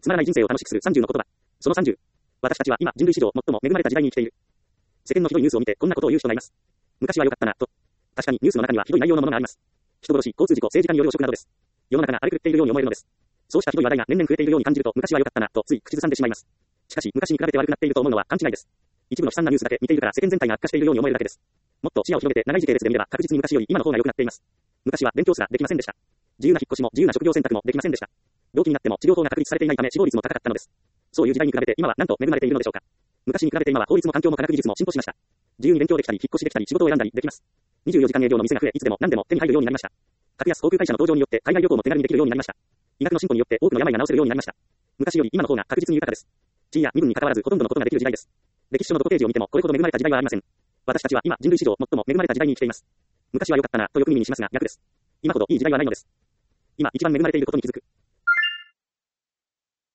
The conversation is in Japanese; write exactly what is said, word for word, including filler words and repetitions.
つまらない人生を楽しくするさんじゅうの言葉。そのさんじゅう。私たちは今人類史上最も恵まれた時代に生きている。世間のひどいニュースを見てこんなことを言う人がいます。昔は良かったな、と。確かにニュースの中にはひどい内容のものがあります。人殺し、交通事故、政治家による汚職などです。世の中が荒れ狂っているように思えるのです。そうしたひどい話題が年々増えているように感じると昔は良かったな、とつい口ずさんでしまいます。しかし昔に比べて悪くなっていると思うのは勘違いです。一部の悲惨なニュースだけ見ているから世間全体が悪化しているように思えるだけです。もっと視野を広げて長い時系列で見れば確実に昔より今の方が良くなっています。昔は勉強すらできませんでした。自由な引っ越しも自由な職業選択もできませんでした。病気になっても治療法が確立されていないため死亡率も高かったのです。そういう時代に比べて今はなんと恵まれているのでしょうか。昔に比べて今は法律も環境も科学技術も進歩しました。自由に勉強できたり引っ越しできたり仕事を選んだりできます。にじゅうよじかん営業の店が増えいつでも何でも手に入るようになりました。格安航空会社の登場によって海外旅行も手軽にできるようになりました。医学の進歩によって多くの病が治せるようになりました。昔より今の方が確実に豊かです。地位や身分に関わらずほとんどのことができる時代です。歴史書のどこページを見てもこれほど恵まれた時代はありません。私たちは今人類史上最も恵まれた時代に生きています。昔は良かったなとよく耳にしますが逆です。今ほどいい時代はないのです。今一番恵まれていることに気づく。